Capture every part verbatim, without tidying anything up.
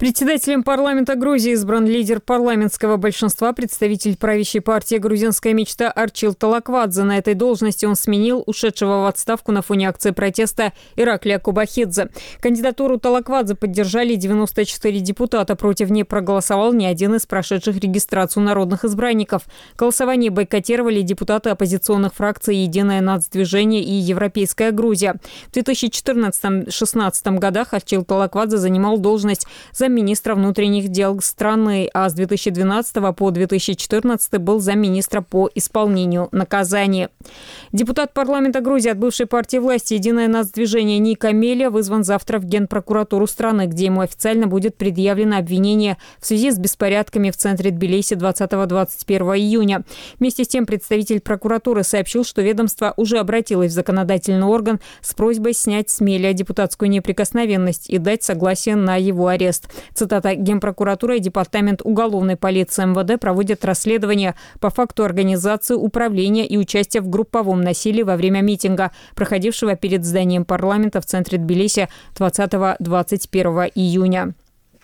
Председателем парламента Грузии избран лидер парламентского большинства, представитель правящей партии «Грузинская мечта» Арчил Талаквадзе. На этой должности он сменил ушедшего в отставку на фоне акции протеста Ираклия Кубахидзе. Кандидатуру Талаквадзе поддержали девяносто четыре депутата. Против нее проголосовал ни один из прошедших регистрацию народных избранников. Голосование бойкотировали депутаты оппозиционных фракций «Единое нацдвижение» и «Европейская Грузия». В две тысячи четырнадцатом — две тысячи шестнадцатом годах Арчил Талаквадзе занимал должность замминистра внутренних дел страны, а с две тысячи двенадцатого по две тысячи четырнадцатый был замминистра по исполнению наказания. Депутат парламента Грузии от бывшей партии власти «Единое нацдвижение» Ника Мелия вызван завтра в Генпрокуратуру страны, где ему официально будет предъявлено обвинение в связи с беспорядками в центре Тбилиси двадцатого — двадцать первого июня. Вместе с тем представитель прокуратуры сообщил, что ведомство уже обратилось в законодательный орган с просьбой снять с Мелия депутатскую неприкосновенность и дать согласие на его арест. Цитата: «Генпрокуратура и Департамент уголовной полиции эм вэ дэ проводят расследование по факту организации, управления и участия в групповом насилии во время митинга, проходившего перед зданием парламента в центре Тбилиси двадцатого — двадцать первого июня».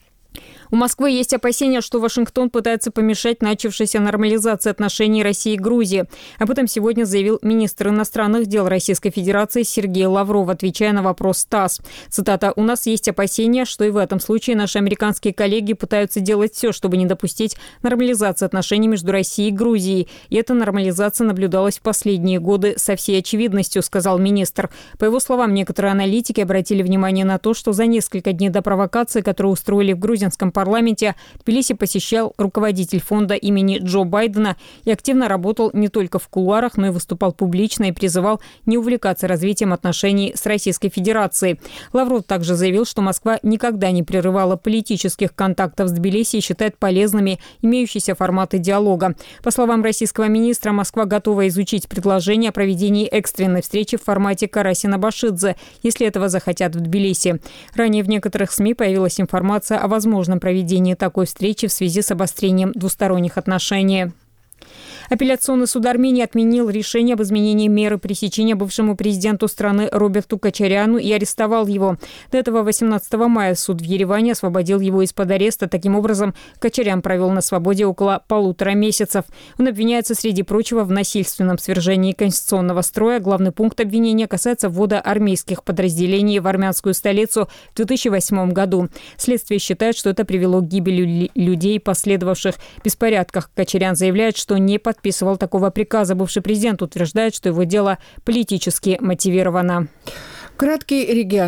У Москвы есть опасения, что Вашингтон пытается помешать начавшейся нормализации отношений России и Грузии. Об этом сегодня заявил министр иностранных дел Российской Федерации Сергей Лавров, отвечая на вопрос ТАСС. Цитата: «У нас есть опасения, что и в этом случае наши американские коллеги пытаются делать все, чтобы не допустить нормализации отношений между Россией и Грузией. И эта нормализация наблюдалась в последние годы со всей очевидностью», — сказал министр. По его словам, некоторые аналитики обратили внимание на то, что за несколько дней до провокации, которую устроили в грузинском парламенте, Тбилиси посещал руководитель фонда имени Джо Байдена и активно работал не только в кулуарах, но и выступал публично и призывал не увлекаться развитием отношений с Российской Федерацией. Лавров также заявил, что Москва никогда не прерывала политических контактов с Тбилиси и считает полезными имеющиеся форматы диалога. По словам российского министра, Москва готова изучить предложение о проведении экстренной встречи в формате Карасина-Башидзе, если этого захотят в Тбилиси. Ранее в некоторых СМИ появилась информация о возможном проведении такой встречи в связи с обострением двусторонних отношений. Апелляционный суд Армении отменил решение об изменении меры пресечения бывшему президенту страны Роберту Кочаряну и арестовал его. До этого восемнадцатого мая суд в Ереване освободил его из-под ареста. Таким образом, Кочарян провел на свободе около полутора месяцев. Он обвиняется, среди прочего, в насильственном свержении конституционного строя. Главный пункт обвинения касается ввода армейских подразделений в армянскую столицу в две тысячи восьмом году. Следствие считает, что это привело к гибели людей, последовавших беспорядках. Кочарян заявляет, что не подписывал подписывал такого приказа. Бывший президент утверждает, что его дело политически мотивировано. Краткий регион.